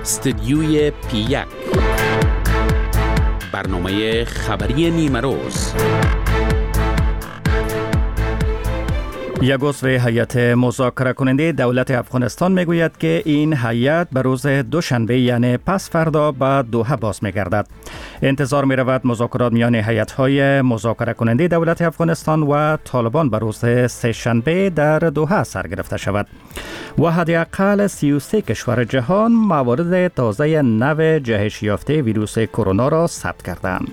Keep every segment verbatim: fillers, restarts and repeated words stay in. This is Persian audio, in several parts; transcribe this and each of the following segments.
استدیوی پی یک، برنامه خبری نیمه روز. یک عضو هیئت مذاکره کننده دولت افغانستان میگوید که این هیئت به روز دوشنبه یعنی پس فردا به دوحه باز میگردد. انتظار می رود مذاکرات میان هیئت‌های مذاکره کننده دولت افغانستان و طالبان به روز سه شنبه در دوحه سر گرفته شود و حداقل سی و سه کشور جهان موارد تازه نو جهش یافته ویروس کرونا را ثبت کردند.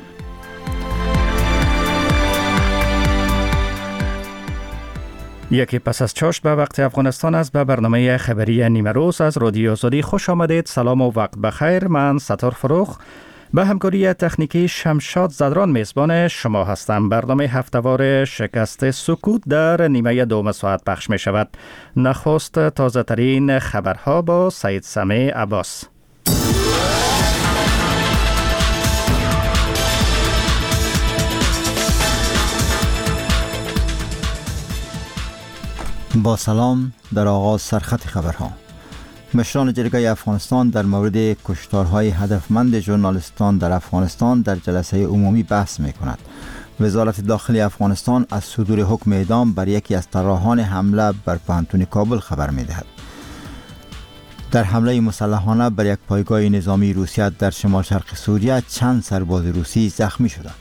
یکی پس از چاشت به وقت افغانستان است. به برنامه خبری نیمه روز از رادیو آزادی خوش آمدید. سلام و وقت بخیر. من ستار فروخ به همکاری تکنیکی شمشاد زدران میزبان شما هستم. برنامه هفته‌وار شکست سکوت در نیمه دوم ساعت پخش می شود. نخست تازه ترین خبرها با سید سمیع عباس. با سلام. در آغاز سرخط خبرها. مشران جرگه افغانستان در مورد کشتارهای هدفمند ژورنالیستان در افغانستان در جلسه عمومی بحث می کند. وزارت داخلی افغانستان از صدور حکم اعدام بر یکی از طراحان حمله بر پوهنتون کابل خبر می دهد. در حمله مسلحانه بر یک پایگاه نظامی روسیه در شمال شرق سوریه چند سرباز روسی زخمی شدند.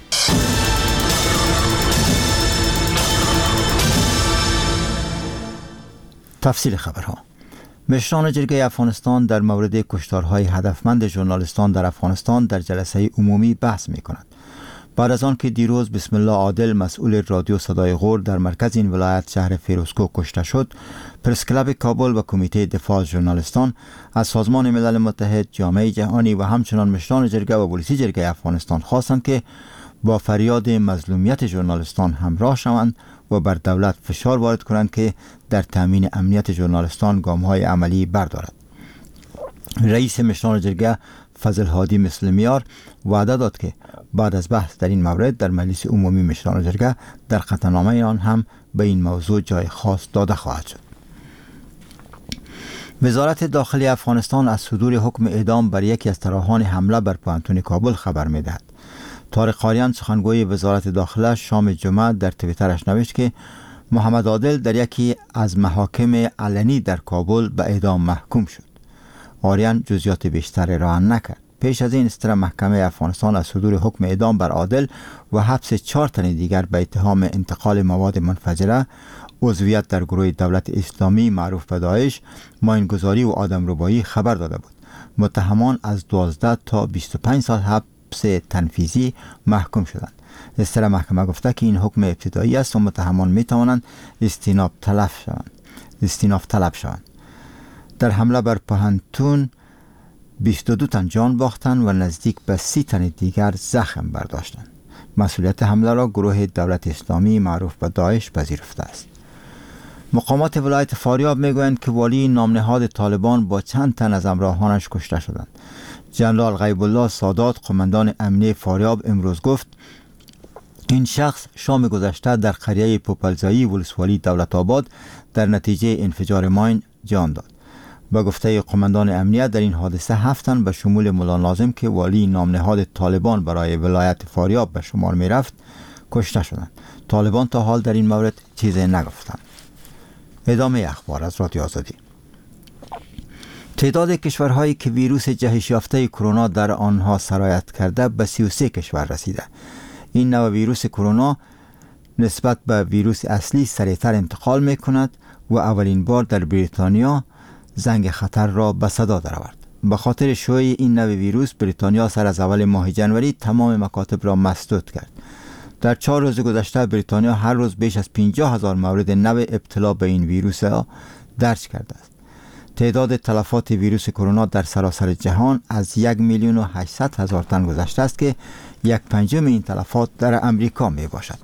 تفصیل خبرها. مشران جرگه افغانستان در مورد کشتارهای هدفمند ژورنالیستان در افغانستان در جلسه عمومی بحث می کند. بعد از آن که دیروز بسم الله عادل مسئول رادیو صدای غور در مرکز این ولایت شهر فیروزکوه کشته شد، پرس کلاب کابل و کمیته دفاع از ژورنالیستان از سازمان ملل متحد، جامعه جهانی و همچنان مشران جرگه و پلیس جرگه افغانستان خواستند که با فریاد مظلومیت ژورنالیستان همراه شوند و بر دولت فشار وارد کنند که در تامین امنیت ژورنالیستان گام‌های عملی بردارد. رئیس مشران جرگه فضل هادی مسلمیار وعده داد که بعد از بحث در این مورد در مجلس عمومی مشران جرگه در قطعنامه آن هم به این موضوع جای خاص داده خواهد شد. وزارت داخلی افغانستان از صدور حکم اعدام بر یکی از طراحان حمله بر پوهنتون کابل خبر می‌دهد. طارق قاریان سخنگوی وزارت داخله شام جمعه در توییترش نوشت که محمد عادل در یکی از محاکم علنی در کابل به اعدام محکوم شد. قاریان جزئیات بیشتری را نکرد. پیش از این استر محکمه افغانستان از صدور حکم اعدام بر عادل و حبس چهار تن دیگر به اتهام انتقال مواد منفجره، عضویت در گروه دولت اسلامی معروف به داعش، ماینگذاری و آدمربایی خبر داده بود. متهمان از دوازده تا بیست و پنج سال حبس تنفیذی محکوم شدند. استر محکمه گفته که این حکم ابتدایی است و متهمان می توانند استیناف طلب شوند. استیناف طلب شوند. در حمله بر پوهنتون بیست و دو تن جان باختند و نزدیک به سی تن دیگر زخم برداشتند. مسئولیت حمله را گروه دولت اسلامی معروف به داعش پذیرفته است. مقامات ولایت فاریاب میگویند که والی نامنهاد طالبان با چند تن از همراهانش کشته شدند. جنرال غیب الله سادات قماندان امنیه فاریاب امروز گفت این شخص شام گذشته در قریه پوپلزایی ولسوالی دولت آباد در نتیجه انفجار ماین جان داد. با گفته قماندان امنیه در این حادثه هفت تن به شمول مولا ناظم که والی نامنهاد طالبان برای ولایت فاریاب به شمار می رفت کشته شدند. طالبان تا حال در این مورد چیزی نگفتند. ادامه اخبار از رادیو آزادی. تعداد کشورهایی که ویروس جهش یافته کرونا در آنها سرایت کرده به سی و سه کشور رسیده. این نوع ویروس کرونا نسبت به ویروس اصلی سریعتر انتقال می کند و اولین بار در بریتانیا زنگ خطر را به صدا درآورد. به خاطر شیوع این نوع ویروس بریتانیا سر از اول ماه جنوری تمام مکاتب را مسدود کرد. در چهار روز گذشته بریتانیا هر روز بیش از پنجاه هزار مورد نو ابتلا به این ویروس را درج کرده است. تعداد تلفات ویروس کرونا در سراسر جهان از یک میلیون و هشتصد هزار تن گذشته است که یک پنجم این تلفات در امریکا می باشد.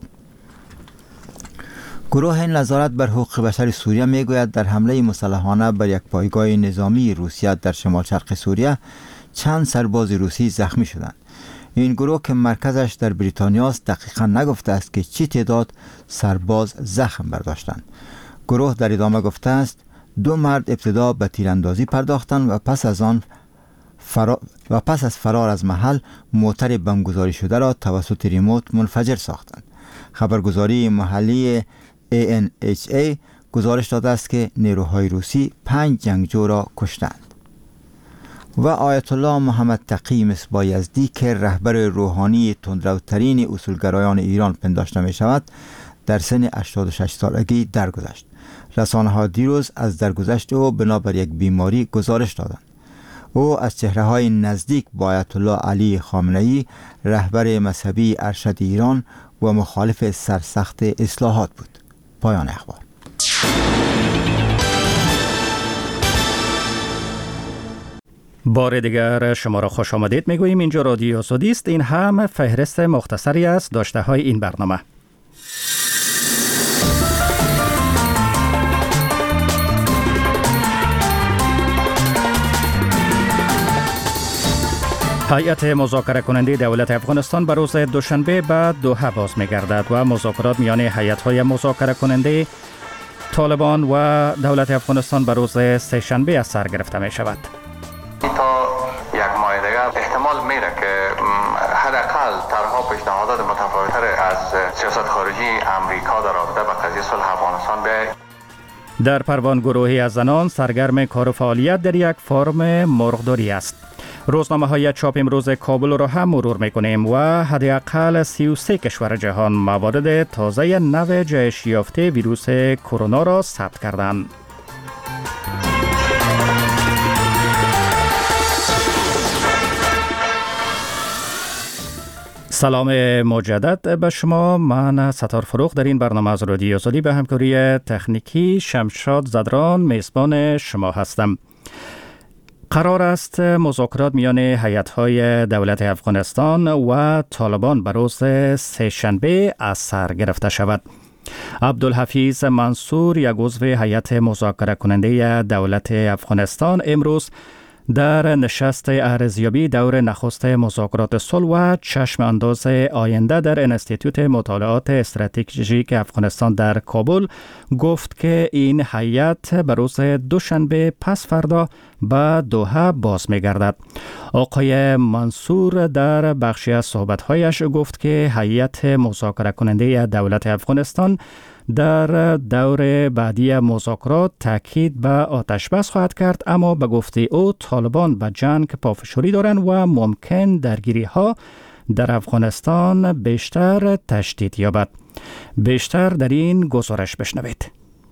گروه نظارت بر حقوق بشر سوریه می گوید در حمله مسلحانه بر یک پایگاه نظامی روسیه در شمال شرق سوریه چند سرباز روسی زخمی شدند. این گروه که مرکزش در بریتانیا است دقیقا نگفته است که چی تعداد سرباز زخم برداشتند. گروه در ادامه گفته است دو مرد ابتدا به تیراندازی پرداختند و پس از آن فرا... و پس از فرار از محل موتر بمبگذاری شده را توسط ریموت منفجر ساختند. خبرگزاری محلی ای ان اچ ای گزارش داده است که نیروهای روسی پنج جنگجو را کشتند. و آیت الله محمد تقی مصباح یزدی که رهبر روحانی تندروترین اصولگرایان ایران پنداشته می شود در سن هشتاد و شش سالگی درگذشت. رسانه ها دیروز از درگذشت او بنابر یک بیماری گزارش دادند. او از چهره‌های نزدیک با آیت الله علی خامنه‌ای رهبر مذهبی ارشد ایران و مخالف سرسخت اصلاحات بود. پایان اخبار. بار دیگر شما را خوش آمدید میگوییم. اینجا رادیو آزادی است. این هم فهرست مختصری است داشته های این برنامه. هیئت مذاکره کننده دولت افغانستان به روز دوشنبه به دوحه باز می‌گردد و مذاکرات میان هیئت‌های مذاکره کننده طالبان و دولت افغانستان به روز سه‌شنبه از سر گرفته می‌شود. تا یک ماه دیگر احتمال میره که حداقل طرح‌ها پیشنهادات متفاوت‌تر از سیاست خارجی امریکا در رابطه با قضیه صلح افغانستان بیاید. در پروان گروهی از زنان سرگرم کار و فعالیت در یک فرم مرغداری است. روزنامه های چاپ امروز کابل را هم مرور میکنیم و حداقل سی و سه کشور جهان موارد تازه نو جهش یافته ویروس کرونا را ثبت کردند. سلام مجدد به شما. من ستار فروخ در این برنامه از رادیو آزادی به همکاری تکنیکی شمشاد زدران میزبان شما هستم. قرار است مذاکرات میان هیئت‌های دولت افغانستان و طالبان به روز سه‌شنبه از سر گرفته شود. عبدالحفیظ منصور یک عضو هیئت مذاکره کننده دولت افغانستان امروز در نشست ارزیابی دور نخست مذاکرات صلح و چشم انداز آینده در انستیتوت مطالعات استراتژیک افغانستان در کابل گفت که این هیئت به روز دوشنبه پس فردا به دوحه باز می‌گردد. آقای منصور در بخشی از صحبت‌هایش گفت که هیئت مذاکره کننده دولت افغانستان در دور بعدی مذاکرات تاکید به آتش بس خواهد کرد، اما به گفته او طالبان به جنگ پافشاری دارند و ممکن درگیری ها در افغانستان بیشتر تشدید یابد. بیشتر در این گزارش بشنوید.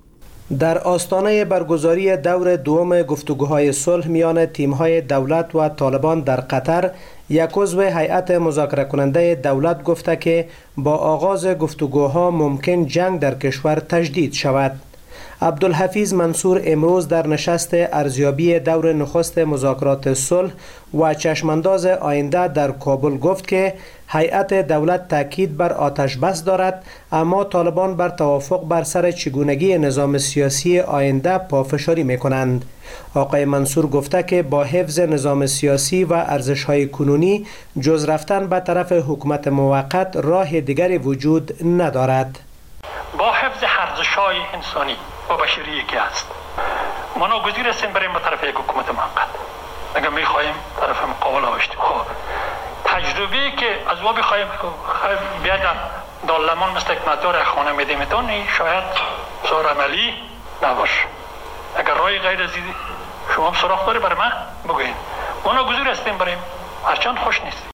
در آستانه برگزاری دور دوم گفتگوهای صلح میان تیم‌های دولت و طالبان در قطر، یک عضو هیئت مذاکره کننده دولت گفته که با آغاز گفتگوها ممکن جنگ در کشور تجدید شود. عبدالحفیظ منصور امروز در نشست ارزیابی دور نخست مذاکرات صلح و چشمانداز آینده در کابل گفت که هیئت دولت تاکید بر آتش بس دارد، اما طالبان بر توافق بر سر چگونگی نظام سیاسی آینده پافشاری می کنند. آقای منصور گفته که با حفظ نظام سیاسی و ارزش‌های کنونی جز رفتن به طرف حکومت موقت راه دیگری وجود ندارد. با حفظ ارزش‌های انسانی و بشری که است، ما ناگزیر هستیم بریم به طرف یک حکومت موقت. اگر می‌خوایم طرف مقابل باشیم، خب تجربه‌ای که از ما بخوایم بیادم دالمان مثل یک مدار خانه میدیمتون شاید بسیار عملی نباشه. اگر رای غیر از این شما سراغ داری برای من بگوین. ما ناگزیر هستیم بریم، هرچند خوش نیست.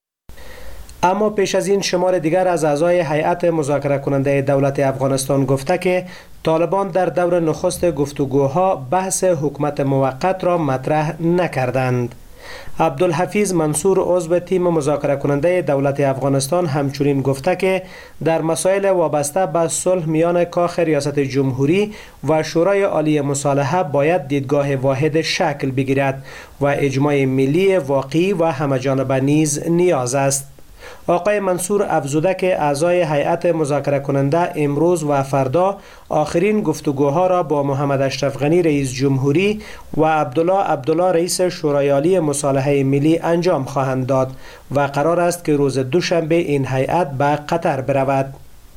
اما پیش از این شمار دیگر از اعضای هیئت مذاکره کننده دولت افغانستان گفته که طالبان در دور نخست گفتگوها بحث حکومت موقت را مطرح نکردند. عبدالحفیظ منصور عضو تیم مذاکره کننده دولت افغانستان همچنین گفته که در مسائل وابسته به صلح میان کاخ ریاست جمهوری و شورای عالی مصالحه باید دیدگاه واحد شکل بگیرد و اجماع ملی واقعی و همه‌جانبه نیز نیاز است. آقای منصور افزوده که اعضای هیئت مذاکره کننده امروز و فردا آخرین گفتگوها را با محمد اشرف غنی رئیس جمهوری و عبدالله عبدالله رئیس شورای عالی مصالحه ملی انجام خواهند داد و قرار است که روز دوشنبه این هیئت به قطر برود.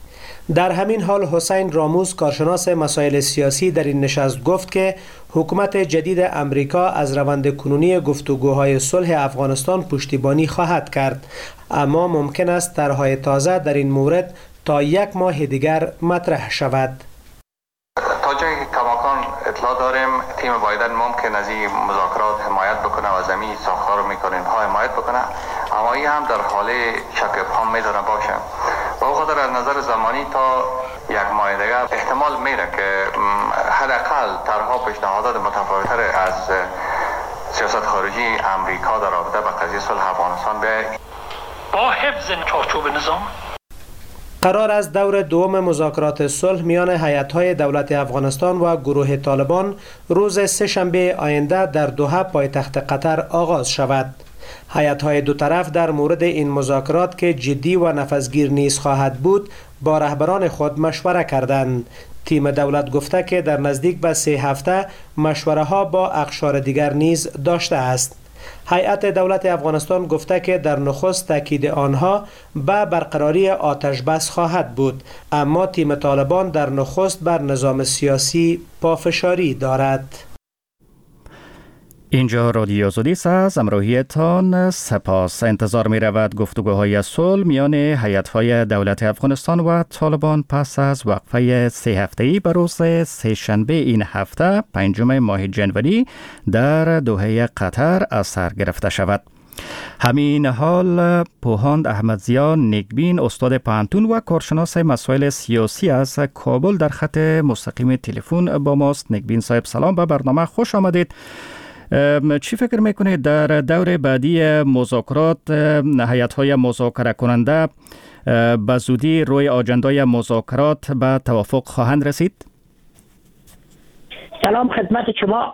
در همین حال حسین راموز کارشناس مسائل سیاسی در این نشست گفت که حکومت جدید امریکا از روند کنونی گفتگوهای صلح افغانستان پشتیبانی خواهد کرد، اما ممکن است طرح‌های تازه در این مورد تا یک ماه دیگر مطرح شود. تا جایی که کماکان اطلاع داریم تیم بایدن ممکن از این مذاکرات حمایت بکنه و زمین ساختار میکنیم ها حمایت بکنه، اما این هم در حال شک ابهام میتونه باشه و او خاطر از نظر زمانی تا یک ماه دیگر احتمال میره که حداقل طرح‌ها پیشنهادات متفاوت‌تر از سیاست خارجی امریکا در رابطه با قضیه صلح افغانستان به با حفظ چارچوب نظام. قرار است دور دوم مذاکرات صلح میان هیئت‌های دولت افغانستان و گروه طالبان روز سه‌شنبه آینده در دوحه پایتخت قطر آغاز شود. هیئت‌های دو طرف در مورد این مذاکرات که جدی و نفسگیر نیز خواهد بود با رهبران خود مشوره کردند. تیم دولت گفته که در نزدیک به سه هفته مشوره ها با اقشار دیگر نیز داشته است. هیئت دولت افغانستان گفته که در نخست تاکید آنها به برقراری آتش بس خواهد بود، اما تیم طالبان در نخست بر نظام سیاسی پافشاری دارد. اینجا رادیو آزادی از همراهیتان سپاس. انتظار می رود گفتگوهای صلح میان هیئت‌های دولت افغانستان و طالبان پس از وقفه سه هفته‌ای به روز سه شنبه این هفته پنجم ماه جنوری در دوحه قطر از سر گرفته شود. همین حال پوهاند احمدزیا نیکبین استاد پانتون و کارشناس مسائل سیاسی از کابل در خط مستقیم تلفن با ماست. نیکبین صاحب سلام، به برنامه خوش آمدید. چی فکر میکنید در دور بعدی مذاکرات هیئت‌های مذاکره کننده به زودی روی آجندای مذاکرات به توافق خواهند رسید؟ سلام خدمت شما.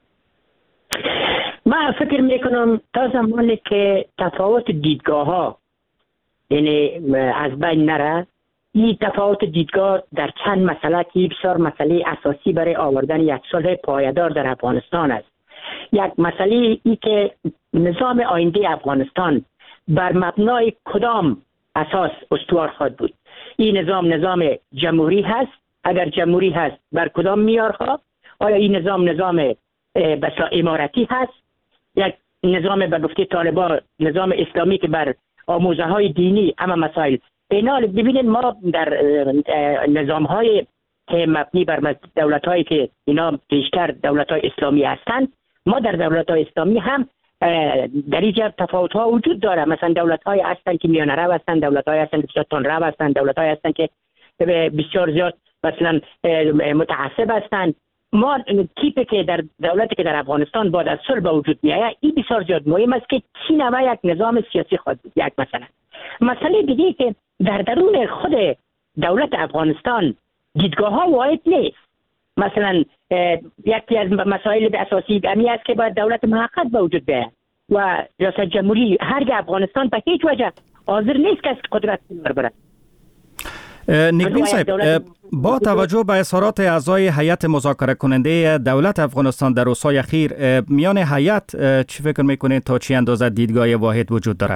من فکر میکنم تا زمانی که تفاوت دیدگاه ها یعنی از بین نره، این تفاوت دیدگاه در چند مسئله که بسیار مسئله اساسی برای آوردن یک صلح پایدار در افغانستان است. یک مسئله ای که نظام آینده افغانستان بر مبنای کدام اساس استوار خواهد بود. این نظام نظام جمهوری هست؟ اگر جمهوری هست بر کدام معیارها؟ آیا این نظام نظام بسا امارتی هست؟ یک نظام به گفته طالبان نظام اسلامی که بر آموزه های دینی اما مسائل اینا. ببینید ما در نظام های مبنی بر دولت هایی که اینا بیشتر دولت های اسلامی هستند، ما در دولت های اسلامی هم در اینجا تفاوت ها وجود داره. مثلا دولت های هستند که میانه رو هستند، دولت های هستند که بسیار تند رو هستند، دولت های هستند که بسیار زیاد مثلا متعصب هستند. ما تیپی که در دولتی که در افغانستان بعد از صلح به وجود میآید این بسیار زیاد مهم است که چی نوع یک نظام سیاسی خواهد بود. یک مثلا مسئله دیگه که در درون خود دولت افغانستان دیدگاه ها واحد نیست. مثلا یکی از مسائل اساسی امی است که باید دولت محقق به وجود بیاید و ریاست جمهوری هرگاه افغانستان به هیچ وجه حاضر نیست که قدرت ببره. نیکبین صاحب، با توجه به اظهارات اعضای هیئت مذاکره کننده دولت افغانستان در روزهای اخیر، میان هیئت چی فکر میکنید تا چی اندازه دیدگاه واحد وجود دارد؟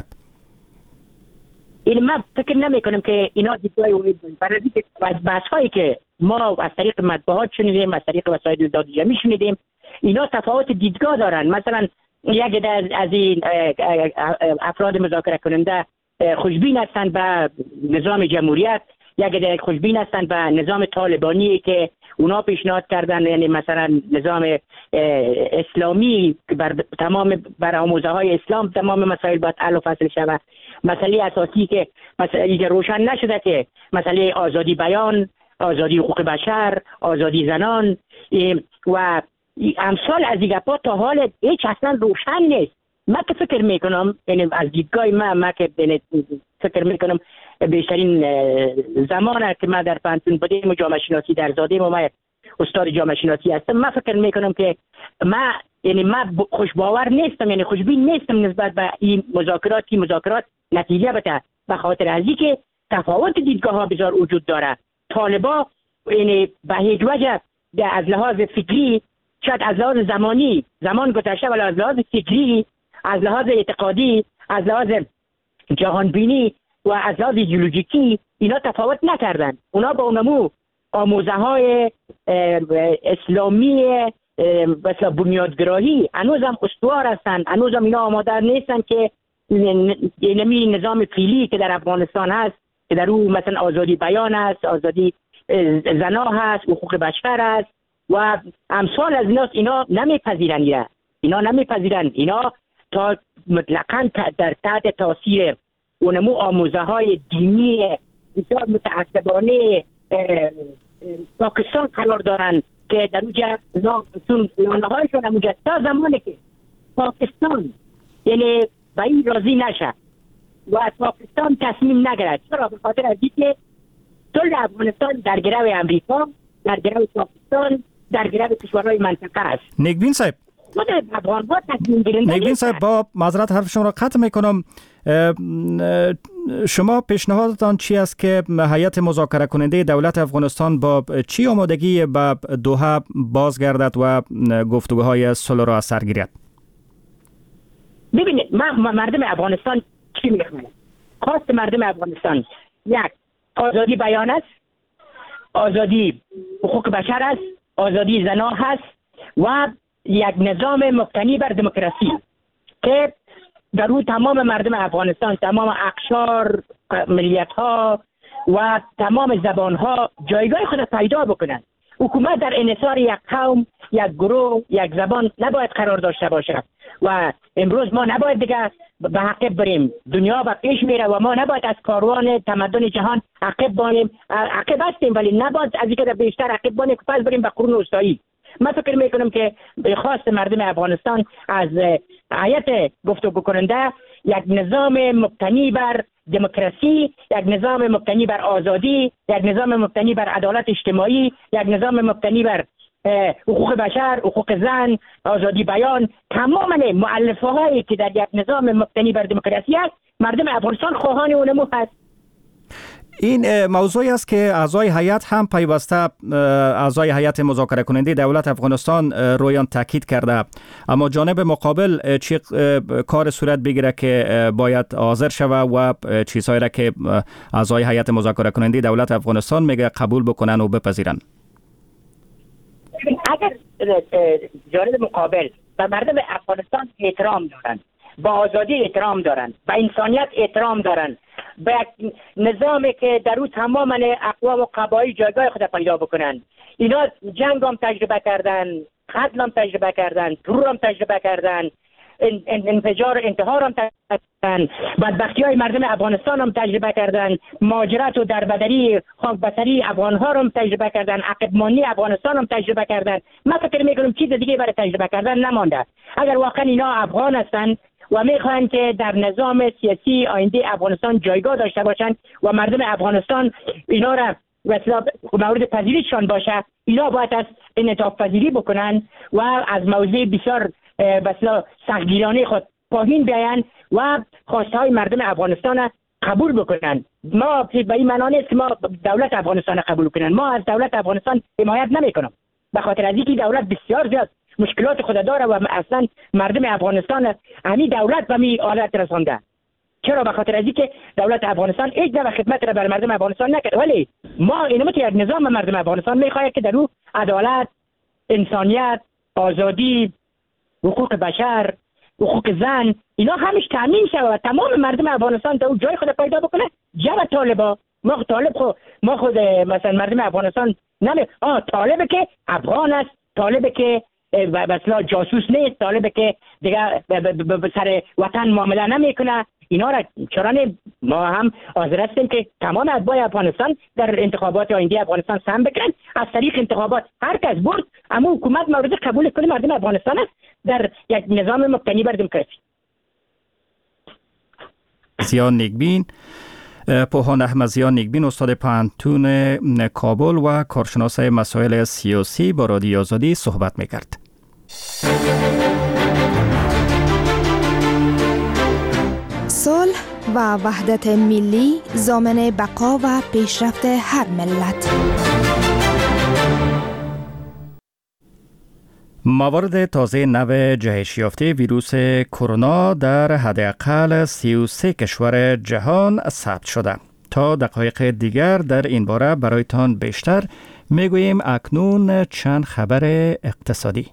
این من فکر نمی کنم که اینا دیدگاه واحد بود. برای اینکه بحث هایی که ما از طریق مطبوعات شنیدیم، از طریق وسایل داد جمعی شنیدیم، اینا تفاوت دیدگاه دارن. مثلا یک از این افراد مذاکره کننده خوشبین هستند به نظام جمهوریت، یک دیگه خوشبین هستند به نظام طالبانی که اونا پیشنهاد کردن، یعنی مثلا نظام اسلامی بر تمام بر آموزه های اسلام تمام مسائل باید حل و فصل شود. مسئله اساسی که مسئله که روشن نشده که مسئله آزادی بیان، آزادی حقوق بشر، آزادی زنان و امثال از این گپا تا حال هیچ اصلا روشن نیست. من که فکر میکنم، یعنی از دیدگاه من من که فکر میکنم بیشترین زمانه که من در پانتون بودیم و جامعه شناسی در زادیم و من استاد جامعه شناسی هستم، من فکر میکنم که من یعنی من خوشباور نیستم، یعنی خوشبین نیستم نسبت به این مذاکرات که مذاکرات نتیجه بده، به خاطر از اینکه تفاوت دیدگاه ها بسیار وجود داره. طالبا یعنی به هیچ وجه از لحاظ فکری، شاید از لحاظ زمانی زمان گذشته، ولی از لحاظ فکری، از لحاظ اعتقادی، از لحاظ جهانبینی و از لحاظ ایدئولوژیکی اینا تفاوت نکردن. اونا با اونمو آموزه های اسلامی مثلا بنیادگرایی هنوز هم استوار هستند، هنوز هم اینا آماده نیستن که اینمی نظام فعلی که در افغانستان هست که در او مثلا آزادی بیان است، آزادی زنا هست، حقوق بشر است و امثال از ایناست، اینا نمیپذیرن اینا اینا نمیپذیرن اینا تا مطلقاً در تحت تاثیر اونمو آموزه های دینی بسیار متعصبانه پاکستان قرار دارن که در اونجا لانه هایشون همونجا تا زمانی که پاکستان یعنی به این راضی نشه و از پاکستان تصمیم نگیرد. چرا؟ به خاطر از اینکه کل افغانستان در گرو امریکا، در گرو پاکستان، در گرو کشورهای منطقه است. نیکبین صاحب نیکبین صاحب با معذرت حرف شما را قطع میکنم. شما پیشنهادتان چی است که هیئت مذاکره کننده دولت افغانستان با چی آمادگی به دوحه بازگردد و گفتگوهای صلح را از سر گیرد؟ ببینید من مردم افغانستان چی میخوام؟ خواست مردم افغانستان یک آزادی بیان است، آزادی حقوق بشر است، آزادی زنا هست و یک نظام مبتنی بر دموکراسی که در او تمام مردم افغانستان، تمام اقشار، ملیت ها و تمام زبان ها جایگاه خود پیدا بکنند. حکومت در انحصار یک قوم، یک گروه، یک زبان نباید قرار داشته باشد و امروز ما نباید دیگه به عقب بریم. دنیا به پیش میره و ما نباید از کاروان تمدن جهان عقب بانیم. عقب هستیم ولی نباید از اینکه بیشتر عقب بانیم که پس بریم به قرون وسطایی. من فکر میکنم که خواست مردم افغانستان از هیئت گفتگو کننده یک نظام مبتنی بر دموکراسی، یک نظام مبتنی بر آزادی، یک نظام مبتنی بر عدالت اجتماعی، یک نظام مبتنی بر حقوق بشر، حقوق زن، آزادی بیان، تمام مؤلفه هایی که در یک نظام مبتنی بر دموکراسی است، مردم افغانستان خواهان اونمو هست. این موضوعی است که اعضای هیئت هم پیوسته اعضای هیئت مذاکره کننده دولت افغانستان روی آن تاکید کرده، اما جانب مقابل چی کار صورت بگیره که باید حاضر شوه و چیزهایی را که اعضای هیئت مذاکره کننده دولت افغانستان میگه قبول بکنن و بپذیرن. اگر جانب مقابل به مردم افغانستان احترام دارن، با آزادی احترام دارن، با انسانیت احترام دارن، به یک نظامی که در او تمام اقوام و قبایل جایگاه خود پیدا بکنن، اینا جنگ هم تجربه کردن، قتل هم تجربه کردن، ترور هم تجربه کردن، انفجار انتحار هم تجربه کردن، بدبختی های مردم افغانستان هم تجربه کردن، مهاجرت و دربدری خاکبسری افغان ها هم تجربه کردن، عقبمانی افغانستان هم تجربه کردن. من فکر میکنم چیز دیگه برای تجربه کردن نمانده. اگر واقعا اینا افغان هستن و میخواهند که در نظام سیاسی آینده افغانستان جایگاه داشته باشند و مردم افغانستان اینا را مثلا مورد پذیریشان باشه، اینا باید از انعطاف پذیری بکنن و از موضوع بسیار مثلا سختگیرانه خود پایین بیاین و خواسته های مردم افغانستان قبول بکنن. ما به این معنا نیست که ما دولت افغانستان قبول کنن، ما از دولت افغانستان حمایت نمیکنم، به خاطر از اینکه دولت بسیار زیاد مشکلات خود داره و اصلا مردم افغانستان همین دولت به می حالت رسانده. چرا؟ به خاطر از اینکه دولت افغانستان هیچ نوع خدمت را بر مردم افغانستان نکرد، ولی ما اینو که یک نظام مردم افغانستان میخواهد که در او عدالت، انسانیت، آزادی، حقوق بشر، حقوق زن، اینا همش تامین شود و تمام مردم افغانستان در او جای خود پیدا بکنه. جواب طالبا ما طالب خود ما خود مثلا مردم افغانستان نمی آ طالبه که افغان است، طالبه که مثلا جاسوس نیست، طالبه که دیگه به سر وطن معامله نمیکنه. اینا را چرا نه ما هم حاضر هستیم که تمام اتباع افغانستان در انتخابات آینده افغانستان سهم بکنن. از طریق انتخابات هر کس برد اما حکومت مورد قبول کنه مردم افغانستان است در یک نظام مبتنی بر دموکراسی. زیان نیکبین، پوهان احمد زیان نیکبین، استاد پوهنتون کابل و کارشناس مسائل سیاسی با رادیو آزادی صحبت میکرد. صلح و وحدت ملی ضامن بقا و پیشرفت هر ملت. موارد تازه نو جهش یافته ویروس کرونا در حداقل سی و سه کشور جهان ثبت شده. تا دقایق دیگر در این باره برایتان بیشتر میگوییم. اکنون چند خبر اقتصادی.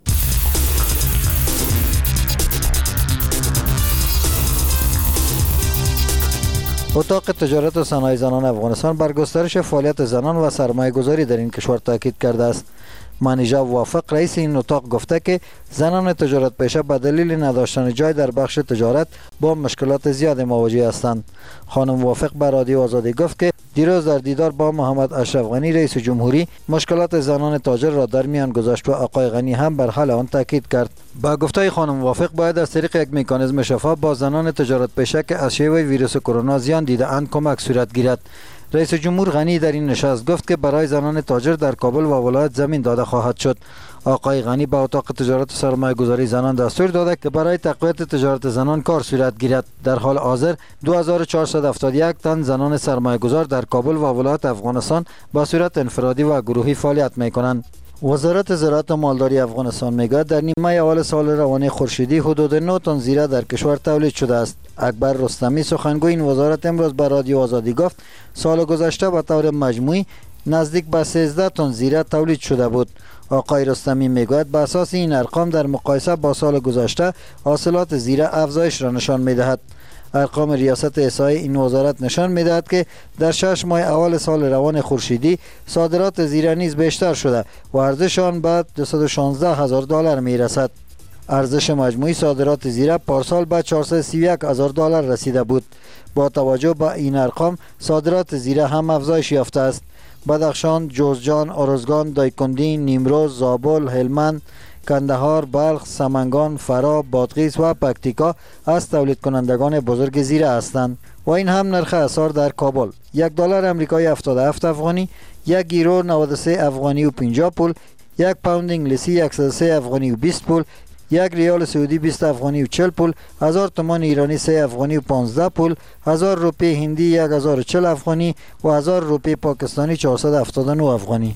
اتاق تجارت و صنایع زنان افغانستان بر گسترش فعالیت زنان و سرمایه گذاری در این کشور تاکید کرده است. منیژه وافق رئیس این اتاق گفته که زنان تجارت پیشه به دلیل نداشتن جای در بخش تجارت با مشکلات زیاد مواجه هستند. خانم وافق به رادیو آزادی گفت که دیروز در دیدار با محمد اشرف غنی رئیس جمهوری مشکلات زنان تاجر را در میان گذاشت و آقای غنی هم بر حل آن تاکید کرد. با گفته خانم وافق باید از طریق یک مکانیزم شفاف با زنان تجارت پیشه که از شیوه ویروس کرونا زیان دیده اند کمک صورت گیرد. رئیس جمهور غنی در این نشست گفت که برای زنان تاجر در کابل و ولایت زمین داده خواهد شد. آقای غنی به اتاق تجارت و سرمایه گذاری زنان دستور داده که برای تقویت تجارت زنان کار صورت گیرد. در حال حاضر دو هزار و چهارصد و هفتاد و یک تن زنان سرمایه گذار در کابل و ولایت افغانستان با صورت انفرادی و گروهی فعالیت می کنند. وزارت زراعت و مالداری افغانستان میگوید در نیمه اول سال روانی خورشیدی حدود نه تن زیره در کشور تولید شده است. اکبر رستمی سخنگوی این وزارت امروز به رادیو آزادی گفت سال گذشته به طور مجموعی نزدیک به سیزده تن زیره تولید شده بود. آقای رستمی میگوید به اساس این ارقام در مقایسه با سال گذشته حاصلات زیره افزایش را نشان میدهد. ارقام ریاست احصایی این وزارت نشان میدهد که در شش ماه اول سال روان خورشیدی صادرات زیره نیز بیشتر شده و ارزش آن به دویست و شانزده هزار دلار میرسد. ارزش مجموعی صادرات زیره پارسال به چهارصد و سی و یک هزار دلار رسیده بود. با توجه به این ارقام صادرات زیره هم افزایش یافته است. بدخشان، جوزجان، ارزگان، دایکندی، نیمروز، زابل، هلمند، کندهار، بلخ، سمنگان، فرا، بادغیس و پکتیکا از تولید کنندگان بزرگ زیره هستند و این هم نرخ اسعار در کابل: یک دلار امریکایی هفتاد و هفت افغانی، یک یورو نود و سه افغانی و پنجاه پول، یک پوند انگلیسی صد و سه افغانی و بیست پول، یک ریال سعودی بیست افغانی و چهل پول، هزار تومان ایرانی سه افغانی و پانزده پول، هزار روپیه هندی یک هزار و چهل افغانی و هزار روپیه پاکستانی چهارصد و هفتاد و نه افغانی.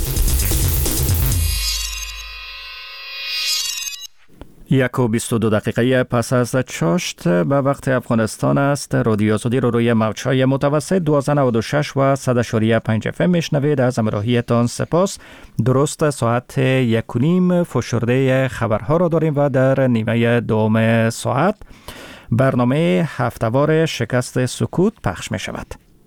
یک و بیست و دو دقیقه پس از چاشت به وقت افغانستان است. رادیو آزادی رو روی موج‌های متوسط دویست و نود و شش و صد و پنج اف ام میشنوید. از همراهیتان سپاس. درست ساعت یک و نیم فشرده خبرها را داریم و در نیمه دوم ساعت برنامه هفته‌وار شکست سکوت پخش می شود.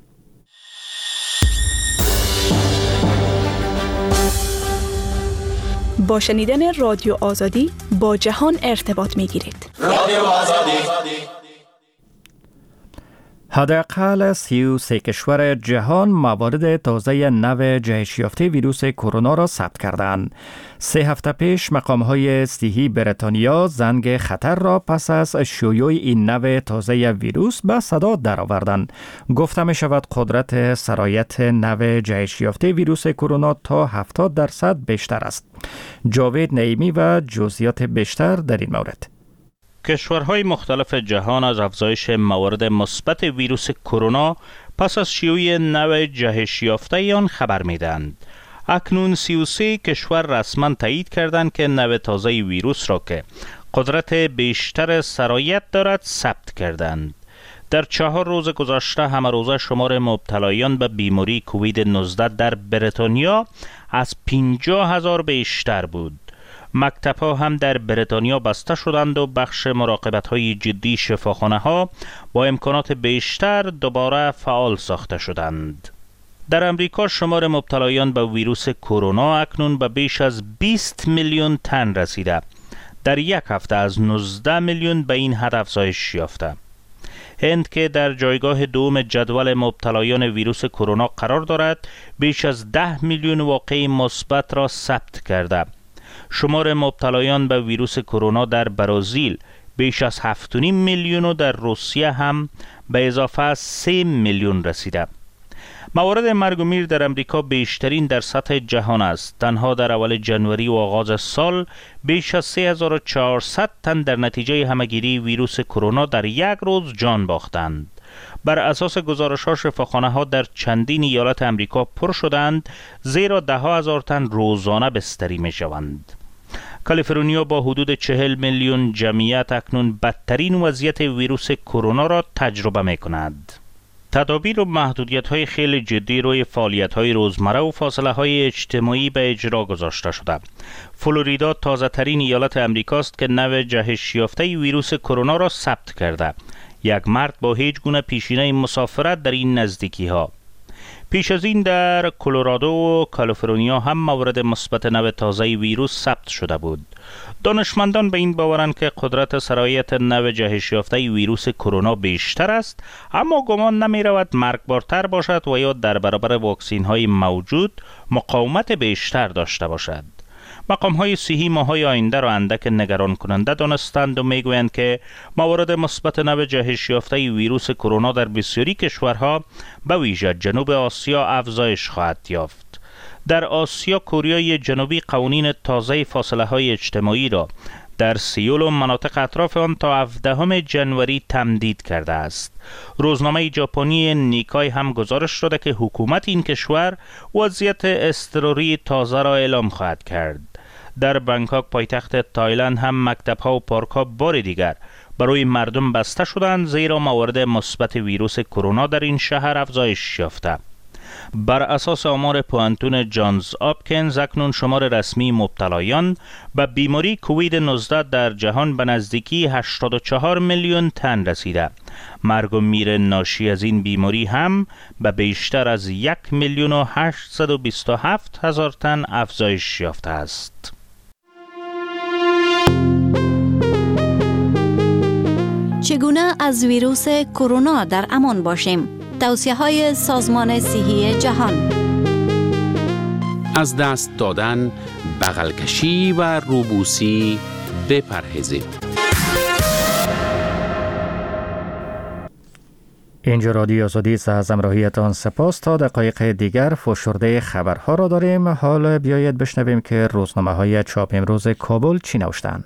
با شنیدن رادیو آزادی با جهان ارتباط می گیرید. رادیو آزادی. حداقل سی و سه کشور جهان موارد تازه نو جهش یافته ویروس کرونا را ثبت کردند. سه هفته پیش مقام‌های صحی بریتانیا زنگ خطر را پس از شیوع این نو تازه ویروس به صدا درآوردند. گفته می شود قدرت سرایت نو جهش یافته ویروس کرونا تا هفتاد درصد بیشتر است. جاوید نعیمی و جزئیات بیشتر در این مورد. کشورهای مختلف جهان از افزایش موارد مثبت ویروس کرونا پس از شیوع نو جهش یافته آن خبر می‌دهند. اکنون سی و سه کشور رسما تایید کردند که نو تازه ویروس را که قدرت بیشتر سرایت دارد ثبت کردند. در چهار روز گذشته همه روزه شمار مبتلایان به بیماری کووید نوزده در بریتانیا از پنجاه هزار بیشتر بود. مکتب‌ها هم در بریتانیا بسته شدند و بخش مراقبت‌های جدی شفاخانه‌ها با امکانات بیشتر دوباره فعال ساخته شدند. در امریکا شمار مبتلایان به ویروس کرونا اکنون به بیش از بیست میلیون تن رسیده. در یک هفته از نوزده میلیون به این حد افزایش یافته. هند که در جایگاه دوم جدول مبتلایان ویروس کرونا قرار دارد، بیش از ده میلیون واقعه مثبت را ثبت کرده. شمار مبتلایان به ویروس کرونا در برزیل بیش از هفت و نیم میلیون و در روسیه هم به اضافه از سه میلیون رسیده. موارد مرگ و میر در امریکا بیشترین در سطح جهان است. تنها در اول جنوری و آغاز سال بیش از سه هزار و چهارصد تن در نتیجه همهگیری ویروس کرونا در یک روز جان باختند. بر اساس گزارش‌ها شفاخانه‌ها در چندین ایالت امریکا پر شدند، زیرا ده ها هزار تن روزانه بستری می‌شوند. کالیفرنیا با حدود چهل میلیون جمعیت اکنون بدترین وضعیت ویروس کرونا را تجربه می کند. تدابیر و محدودیت‌های خیلی جدی روی فعالیت‌های روزمره و فاصله‌های اجتماعی به اجرا گذاشته شده. فلوریدا تازه‌ترین ایالت امریکاست که نوع جهش یافته ویروس کرونا را ثبت کرده. یک مرد با هیچ گونه پیشینه مسافرت در این نزدیکی‌ها. پیش از این در کلرادو و کالیفرنیا هم مورد مثبت نوع تازه ویروس ثبت شده بود. دانشمندان به این باورند که قدرت سرایت نوع جهش یافته ویروس کرونا بیشتر است، اما گمان نمی رود مرگبارتر باشد و یا در برابر واکسین های موجود مقاومت بیشتر داشته باشد. مقام های صحی ماهای آینده را اندک نگران کننده دانستند و میگویند که موارد مثبت نوع جهش یافته ویروس کرونا در بسیاری کشورها به ویژه جنوب آسیا افزایش خواهد یافت. در آسیا کوریای جنوبی قوانین تازه فاصله های اجتماعی را در سیول و مناطق اطراف آن تا هفدهم ژانویه تمدید کرده است. روزنامه ژاپنی نیکای هم گزارش داده که حکومت این کشور وضعیت اضطراری تازه را اعلام خواهد کرد. در بانکوک پایتخت تایلند هم مکتب‌ها و پارک‌ها بار دیگر برای مردم بسته شدند، زیرا موارد مثبت ویروس کرونا در این شهر افزایش یافته. بر اساس آمار پوانتون جانز آپکینز اکنون شمار رسمی مبتلایان به بیماری کووید نوزده در جهان به نزدیکی هشتاد و چهار میلیون تن رسیده. مرگ و میر ناشی از این بیماری هم به بیشتر از یک میلیون و هشتصد و بیست و هفت هزار تن افزایش یافته است. چگونه از ویروس کرونا در امان باشیم؟ توصیه های سازمان صحی جهان. از دست دادن، بغل کشی و روبوسی بپرهیزید. اینجا رادیو آزادی است. از همراهیتان سپاس. تا دقایق دیگر فشرده خبرها را داریم. حال بیایید بشنویم که روزنامه های چاپ امروز کابل چی نوشتند.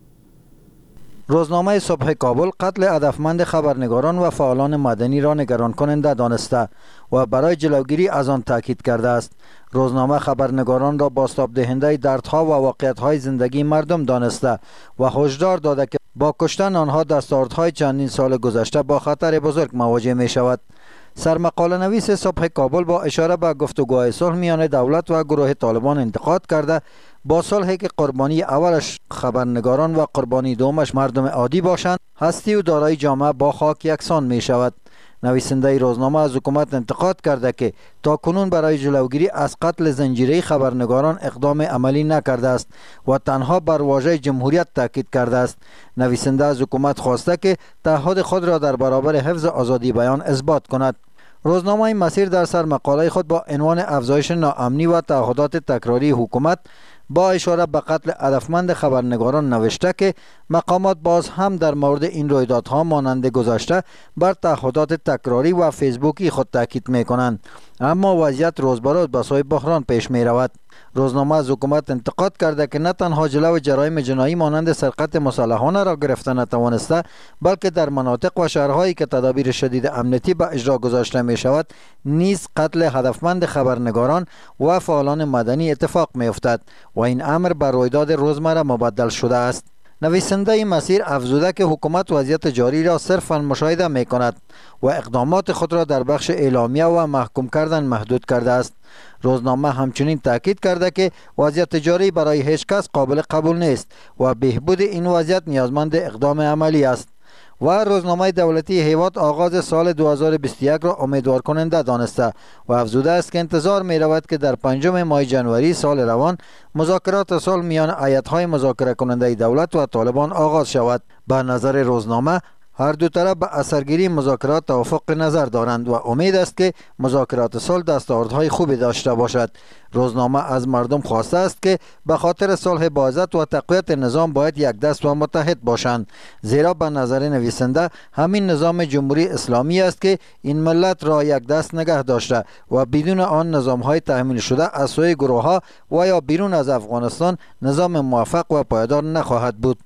روزنامه صبح کابل قتل هدفمند خبرنگاران و فعالان مدنی را نگران کننده دانسته و برای جلوگیری از آن تاکید کرده است. روزنامه خبرنگاران را بازتاب دهنده دردها و واقعیت‌های زندگی مردم دانسته و هشدار داده که با کشتن آنها دستاوردهای چندین سال گذشته با خطر بزرگ مواجه می شود. سرمقاله نویس صبح کابل با اشاره به گفتگوهای صلح میان دولت و گروه طالبان انتقاد کرده با صلحی که قربانی اولش خبرنگاران و قربانی دومش مردم عادی باشند، هستی و دارایی جامعه با خاک یکسان می شود. نویسنده روزنامه از حکومت انتقاد کرده که تا کنون برای جلوگیری از قتل زنجیره خبرنگاران اقدام عملی نکرده است و تنها بر واژه جمهوریت تاکید کرده است. نویسنده از حکومت خواسته که تعهد خود را در برابر حفظ آزادی بیان اثبات کند. روزنامه مسیر در سر مقاله خود با عنوان افزایش ناامنی و تعهدات تکراری حکومت با اشاره به قتل هدفمند خبرنگاران نوشته که مقامات باز هم در مورد این رویدادها مانند گذشته بر تعهدات تکراری و فیسبوکی خود تاکید می کنند، اما وضعیت روز به روز به سوی بحران پیش می رود. روزنامه از حکومت انتقاد کرده که نه تنها جلو جرایم جنایی مانند سرقت مسلحانه را گرفته نتوانسته، بلکه در مناطق و شهرهایی که تدابیر شدید امنیتی به اجرا گذاشته می شود نیز قتل هدفمند خبرنگاران و فعالان مدنی اتفاق می افتد و این امر بر رویداد روزمره مبدل شده است. نویسنده مسیر افزوده که حکومت وضعیت جاری را صرفاً مشاهده می کند و اقدامات خود را در بخش اعلامیه و محکوم کردن محدود کرده است. روزنامه همچنین تاکید کرده که وضعیت جاری برای هیچ کس قابل قبول نیست و بهبود این وضعیت نیازمند اقدام عملی است. و روزنامه دولتی حیوات آغاز سال دو هزار و بیست و یک را امیدوار کننده دانسته و افزوده است که انتظار می رود که در پنجم ماه ژانویه سال روان مذاکرات صلح میان هیئت‌های مذاکره کننده دولت و طالبان آغاز شود. به نظر روزنامه هر دو طرف به اثرگیری مذاکرات توافق نظر دارند و امید است که مذاکرات صلح دستاوردهای خوبی داشته باشد. روزنامه از مردم خواسته است که به خاطر صلح با عزت و تقویت نظام باید یک دست و متحد باشند، زیرا به نظر نویسنده همین نظام جمهوری اسلامی است که این ملت را یک دست نگه داشته و بدون آن نظام‌های تأمین شده از سوی گروه‌ها و یا بیرون از افغانستان نظام موفق و پایدار نخواهد بود.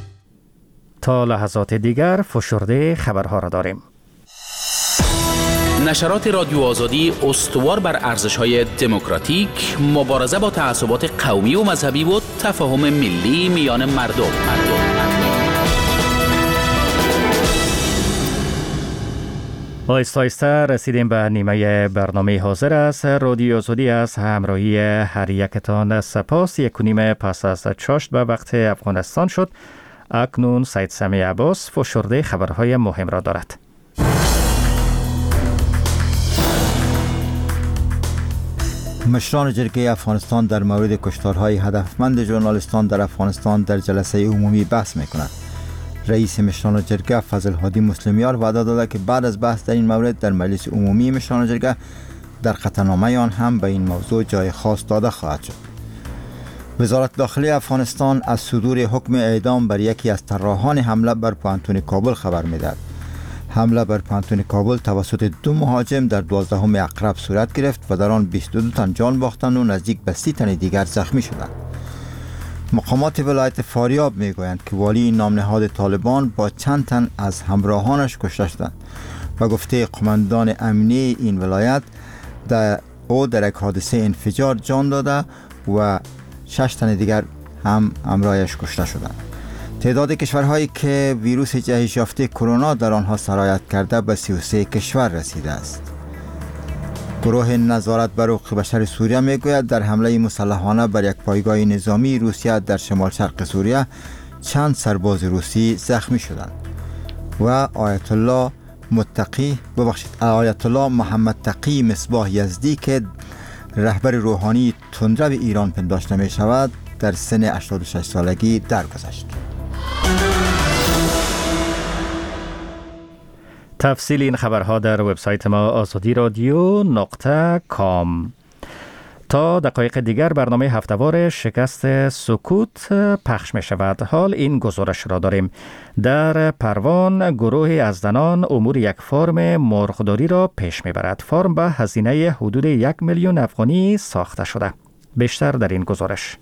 تا لحظات دیگر فشرده خبرها را داریم. نشرات رادیو آزادی استوار بر ارزش‌های دموکراتیک، مبارزه با تعصبات قومی و مذهبی و تفاهم ملی میان مردم. آیسته آیسته رسیدیم به نیمه برنامه حاضر است. رادیو آزادی از همراهی هر یکتان سپاس. یک و نیم پس از چاشت به وقت افغانستان شد. اکنون سید سمی عباس فشرده خبرهای مهم را دارد. مشران جرگه افغانستان در مورد کشتارهای هدفمند ژورنالیستان در افغانستان در جلسه عمومی بحث می‌کنند. رئیس مشران جرگه فضل هادی مسلمیار وعده داده که بعد از بحث در این مورد در مجلس عمومی مشران جرگه در قطعنامه آن هم به این موضوع جای خاص داده خواهد شد. وزارت داخلی افغانستان از صدور حکم اعدام بر یکی از طراحان حمله بر پوهنتون کابل خبر می‌دهد. حمله بر پوهنتون کابل توسط دو مهاجم در دوازدهم اقرب صورت گرفت و در آن بیست و دو تن جان باختند و نزدیک به سی تن دیگر زخمی شدند. مقامات ولایت فاریاب میگویند که والی نام نهاد طالبان با چند تن از همراهانش کشته شدند و گفته قماندان امنی این ولایت در او در یک حادثه انفجار جان داده و شش تن دیگر هم همراهش کشته شدند. تعداد کشورهایی که ویروس جهش یافته کرونا در آنها سرایت کرده به سی و سه کشور رسیده است. گروه نظارت بر حقوق بشر سوریه میگوید در حمله مسلحانه بر یک پایگاه نظامی روسیه در شمال شرق سوریه چند سرباز روسی زخمی شدند و آیت الله متقی ببخشید آیت الله محمد تقی مصباح یزدی که رهبر روحانی تندرو ایران پنداشته می شود در سن هشتاد و شش سالگی درگذشت. تفصیل این خبرها در وبسایت ما آزادی رادیو نقطه کام. تا دقایق دیگر برنامه هفتهوار شکست سکوت پخش می شود. حال این گزارش را داریم. در پروان گروه از زنان امور یک فرم مرغداری را پیش می برد. فرم به هزینه حدود یک میلیون افغانی ساخته شده. بیشتر در این گزارش.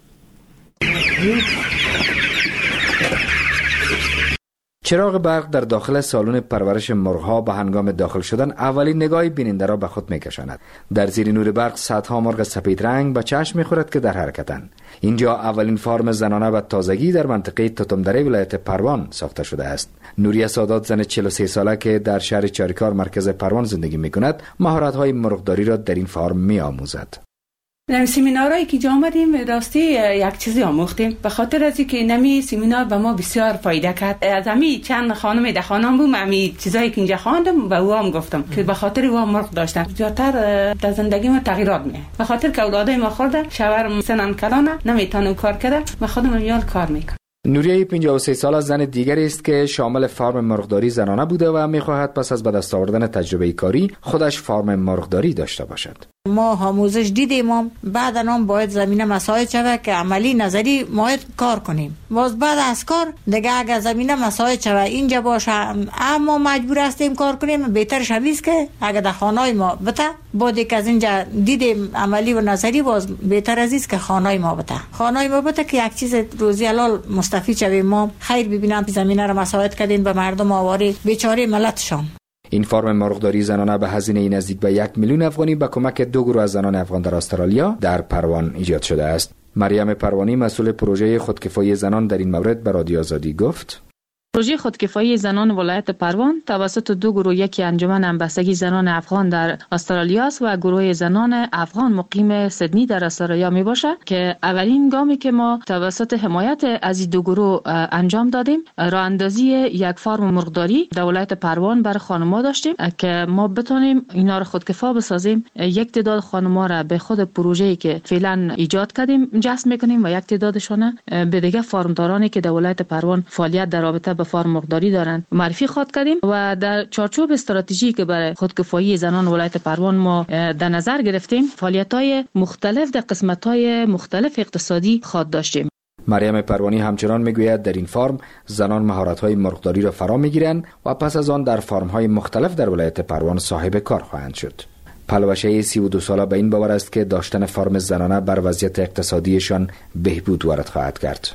چراغ برق در داخل سالن پرورش مرغ‌ها به هنگام داخل شدن اولین نگاه بیننده را به خود می‌کشاند. در زیر نور برق صدها مرغ سپید رنگ به چشم می‌خورد که در حرکتند. اینجا اولین فارم زنانه و تازگی در منطقه توتمدره ولایت پروان ساخته شده است. نوریه سادات زن چهل و سه ساله که در شهر چاریکار مرکز پروان زندگی می‌کند، مهارت‌های مرغداری را در این فارم می‌آموزد. در سمینارهایی که جا آمدیم راستی یک چیزی آموختیم، به خاطر از اینکه نمی سمینار به ما بسیار فایده کرد. از همی چند خانم در خانم بوم، همی چیزایی که اینجا خواندم به او هم گفتم که به خاطر او مرغ داشتم زیادتر در زندگی ما تغییرات میاد. به خاطر که اولادای ما خورده شوهرم سنن کلانه نمیتونه کار کنه، ما خودم یال کار میکنم. نوریه پنجاه و سه ساله زن دیگری است که شامل فارم مرغداری زنانه بوده و میخواهد پس از به دست آوردن تجربه کاری خودش فارم مرغداری داشته باشد. ما آموزش دیدیم، هم بعد هم باید زمینه مساعد شود که عملی نظری باید کار کنیم. باز بعد از کار دیگه اگر زمینه مساعد شود اینجا باشه اما مجبور هستیم کار کنیم، بهتر شویست که اگر در خانه ما بته بعد که از اینجا دیدیم عملی و نظری باز بهتر از است که خانه ما بته خانه ما بته که یک چیز روزی حلال مستفید شویم. ما خیر ببینم زمینه را مساعد کردیم به مردم آواره بیچاره ملتشان. این فرم مرغداری زنانه به هزینه نزدیک به یک میلیون افغانی به کمک دو گروه از زنان افغان در استرالیا در پروان ایجاد شده است. مریم پروانی مسئول پروژه خودکفایی زنان در این مورد به رادیو آزادی گفت: پروژه خودکفایی زنان ولایت پروان توسط دو گروه، یکی انجمن همبستگی زنان افغان در استرالیا است و گروه زنان افغان مقیم سیدنی در استرالیا می باشد که اولین گامی که ما توسط حمایت از این دو گروه انجام دادیم راه اندازی یک فارم مرغداری در ولایت پروان بر خانم‌ها داشتیم که ما بتونیم اینا رو خودکفا بسازیم. یک تعداد خانم‌ها را به خود پروژه‌ای که فعلا ایجاد کردیم جذب می‌کنیم و یک تعدادشون به دیگه فارمدارانی که در ولایت پروان فعالیت در رابطه به فارم مرغداری دارند معرفی خود کردیم و در چارچوب استراتژی که برای خودکفایی زنان ولایت پروان ما در نظر گرفتیم فعالیت‌های مختلف در قسمت‌های مختلف اقتصادی خود داشتیم. مریم پروانی همچنان میگوید در این فارم زنان مهارت‌های مرغداری را فرا میگیرند و پس از آن در فارم‌های مختلف در ولایت پروان صاحب کار خواهند شد. پلوشه سی و دو ساله به این باور است که داشتن فارم زنانه بر وضعیت اقتصادیشان بهبود وارد خواهد کرد.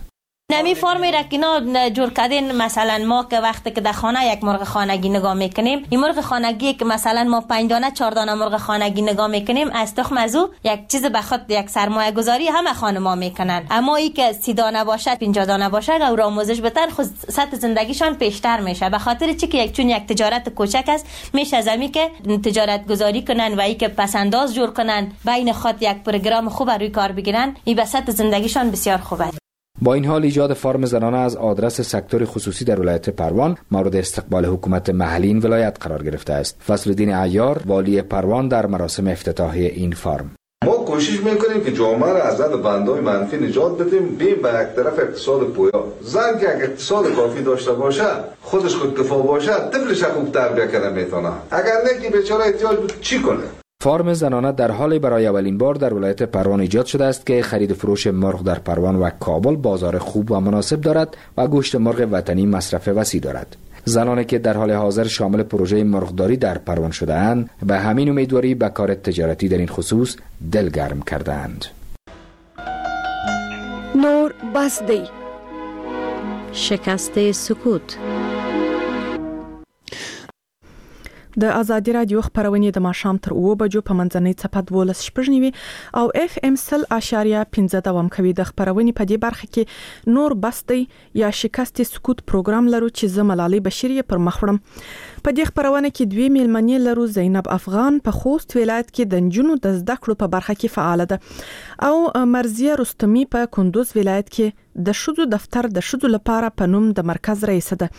نمی فرمی را که اینا جور کردین. مثلا ما که وقتی که در خانه یک مرغ خانگی نگاه میکنیم، این مرغ خانگی که مثلا ما پنج دانه چهار دانه مرغ خانگی نگاه میکنیم، از تخم از او یک چیز به خود یک سرمایه گذاری همه خانما میکنن. اما ای که سی دانه باشد پنجاه دانه باشد او را آموزش بدن، خود سطح زندگیشان بیشتر میشه. به خاطر چی که یک چون یک تجارت کوچک است، میشه از امی که تجارت گذاری کنن و ای که پسنداز جور کنن، بین خود یک پروگرام خوب روی کار بگیرن، این به سطح زندگیشان بسیار خوبه. با این حال ایجاد فارم زنانه از آدرس سکتور خصوصی در ولایت پروان مورد استقبال حکومت محلی این ولایت قرار گرفته است. فضلالدین عیار والی پروان در مراسم افتتاحیه این فارم: ما کوشش میکنیم که جامعه را از بندهای منفی نجات بدیم، بیم به یک طرف اقتصاد پویا. زن که اگر اقتصاد کافی داشته باشه، خودش خود کفا باشه، طفلش خوب تربیت کردن میتونه. اگر نه که بیچاره احتیاج بود چی کنه؟ فارم زنانه در حال برای اولین بار در ولایت پروان ایجاد شده است که خرید و فروش مرغ در پروان و کابل بازار خوب و مناسب دارد و گوشت مرغ وطنی مصرف وسیع دارد. زنانی که در حال حاضر شامل پروژه مرغداری در پروان شده اند، به همین امیدواری به کار تجارتی در این خصوص دلگرم کردند. نور بسدی شکست سکوت. د ازادي رادیو خبرونه د ماښام تر اوه بجو په منځنۍ څپه دولس شپږ نیوي او اف ام سل اشاریه پنځه دوام کوي. د خبرونه په دې برخه کې نور بستی یا شکست سکوت پروګرام لرو چې زه ملالۍ بشیر پر مخ وړم. په دې خبرونه کې دوی میلمنې لرو. زینب افغان په خوست ولایت کې د نجونو د زده کړو په برخه کې فعال ده او مرزیه رستمی په کندوز ولایت کې د شذو دفتر د شذو لپاره په نوم د مرکز رئیس ده.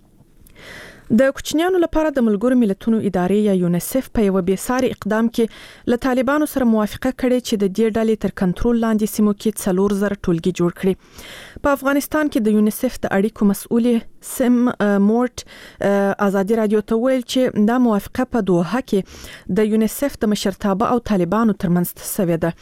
د کوچنیانو لپاره د ملګرو ملتونو ادارې یا یونیسف په یو بیساري اقدام کې له طالبانو سره موافقه کړې چې د دې ډلې تر کنټرول لاندې سیمو کې څلور زره ټولګي جوړ کړي. په افغانستان کې د یونیسف د اړیکو مسؤل سم مورټ ازادي رادیو ته ویل چې دا موافقه په دوحه کې د یونیسف د مشرتابه او طالبانو ترمنځ شوې ده.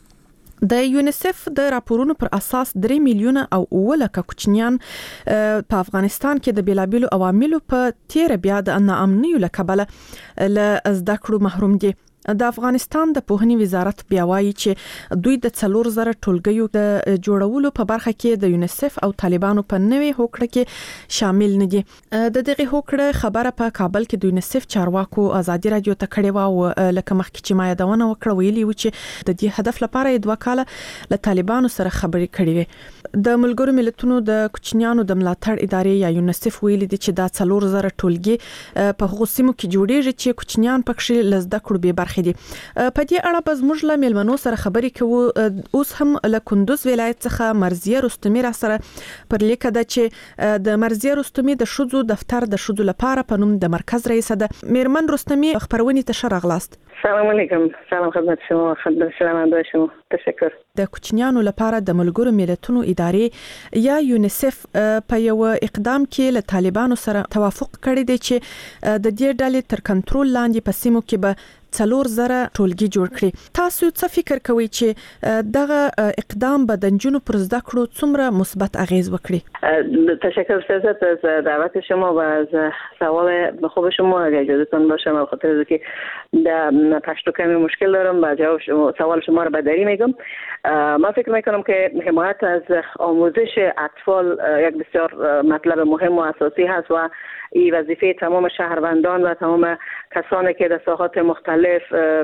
د یونیسف د راپورونو پر اساس درې میلیونه او اوه لکه کوچنیان په افغانستان کې د بیلابیلو عواملو په تیر بیا د ناامنیو له کبله له زده کړو محروم دي. د افغانستان د پوهنې وزارت بیا وایي چې دوی د څلور زره ټولګیو د جوړولو په برخه کې د یونیسف او طالبانو په نوې هوکړه کې شامل نه دي. د دغه هوکړه خبره په کابل کې د یونیسف چارواکو ازادي رادیو ته کړې و او لکه مخکې چې ما یادونه وکړه ویلي و چې د دې هدف لپاره دوه کاله له طالبانو سره خبرې کړې وي. د ملګرو ملتونو د کوچنیانو د ملاتړ ادارې یا یونیسف ویلي دي چې دا څلور زره ټولګي په هغو سیمو کې جوړیږي چې کوچنیان پکې له زده کړو بې برخې دي. په دې اړه به زموږ له میلمنو سره خبرې کوو. اوس هم له کندوز ولایت څخه مرزیه رستمی را سره پر لیکه ده چې د مرزیه رستمی د شذو دفتر د شذو لپاره په نوم د مرکز رئیس ده. میرمن رستمی خبرونه ته ښه راغلاست. سلام علیکم. سلام خدمت شما، خدمت شنوندگان شما. تشکر. د کوچنیانو لپاره د ملګرو ملتونو ادارې یا یونیسف په یو اقدام کې له طالبانو سره توافق کړی دی چې د دې ډلې تر کنټرول لاندې په سیمو کې به څلور زره ټولګي جوړ کړي. تاسو څه فکر کوئ چې دغه اقدام به د نجونو پر زده کړو څومره مثبت اغیز وکړي؟ تشکر سازت از دعوت شما و از سوال خوب شما. اگر اجازهتون باشه من خاطر اینکه در پشت و کمی مشکل دارم و جواب شما سوال شما رو بدری میگم. من فکر میکنم که حمایت از آموزش اطفال یک بسیار مطلب مهم و اساسی هست و این وظیفه تمام شهروندان و تمام کسانی که در ساحات مختلف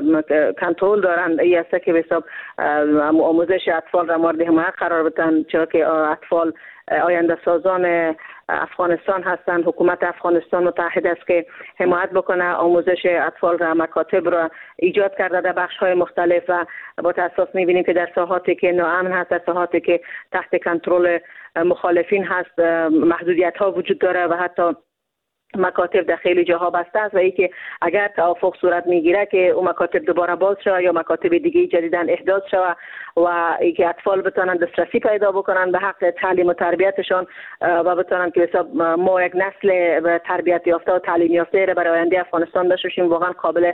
کنترل دارند این است که به حساب آموزش اطفال را مورد حمایت قرار بدن، چرا که اطفال آینده سازان افغانستان هستند. حکومت افغانستان متحد است که حمایت بکنه آموزش اطفال را، مکاتب را ایجاد کرده در بخش های مختلف و با تاسف میبینیم که در ساحاتی که ناامن هست، در ساحاتی که تحت کنترل مخالفین هست، محدودیت ها وجود داره و حتی مکاتب در خیلی جاها بسته است و ای که اگر توافق صورت میگیره که اون مکاتب دوباره باز شود یا مکاتب دیگه جدیداً احداث شود و ای که اطفال بتونن دسترسی پیدا بکنن به حق تعلیم و تربیتشان و بتونن که حساب ما یک نسل تربیت یافته و تعلیم یافته را برای آینده افغانستان داشته باشیم واقعا قابل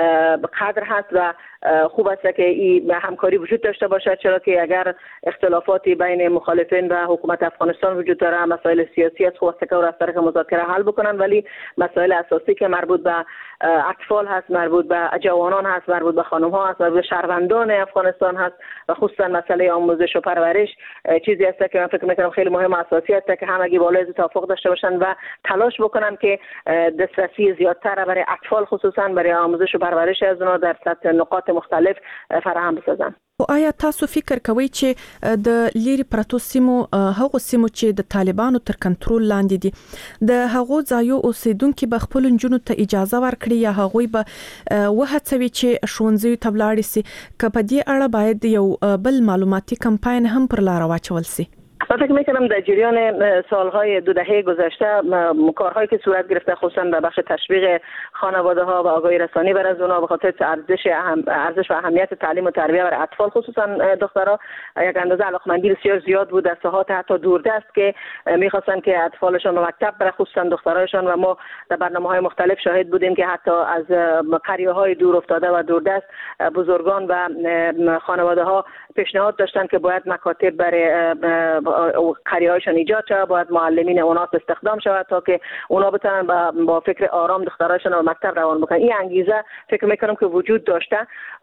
قدر هست و خوب است که این همکاری وجود داشته باشد، چرا که اگر اختلافاتی بین مخالفین و حکومت افغانستان وجود داره، مسائل سیاسی است، خوب است که از طریق مذاکره حل بکنن، ولی مسائل اساسی که مربوط به اطفال هست، مربوط به جوانان هست، مربوط به خانم ها هست، مربوط به شهروندان افغانستان هست، و خصوصا مسئله آموزش و پرورش چیزی است که من فکر میکنم خیلی مهم و اساسی است که همگی بالای توافق داشته باشند و تلاش بکنن که دسترسی زیادتر برای اطفال خصوصا برای آموزش و پرورش از اونها در سطح نقاط مختلف فراهم بسازن. آیا تاسو فکر کوئ چې د لیري پرتو سیمو هغو سیمو چې د طالبانو تر کنټرول لاندې دي د هغو ځایو اوسیدونکو به خپل نجونو ته اجازه ورکړي یا هغوی به وهڅوي چې ښوونځیو ته ولاړ شي؟ که په دې اړه باید یو بل معلوماتي کمپاین هم پر لار واچول شي. من فکر میکنم در جریان سالهای دو دهه گذشته کارهایی که صورت گرفته خصوصا در بخش تشویق خانواده ها و آگاهی رسانی بر از اونها به خاطر ارزش اهم ارزش و اهمیت تعلیم و تربیت برای اطفال خصوصا دخترها یک اندازه علاقمندی بسیار زیاد بود در ساحات حتی دوردست که میخواستن که اطفالشان به مکتب بره خصوصا دخترایشان و ما در برنامه‌های مختلف شاهد بودیم که حتی از قریه‌های دور افتاده و دوردست بزرگان و خانواده ها پیشنهاد داشتن که باید مکاتب برای قریه‌هایشان ایجاد شود، باید معلمین اونها استخدام شود تا که اونا بتونن با, با فکر آرام دخترایشان رو مکتب روان بکنن. این انگیزه فکر میکنم که وجود داشته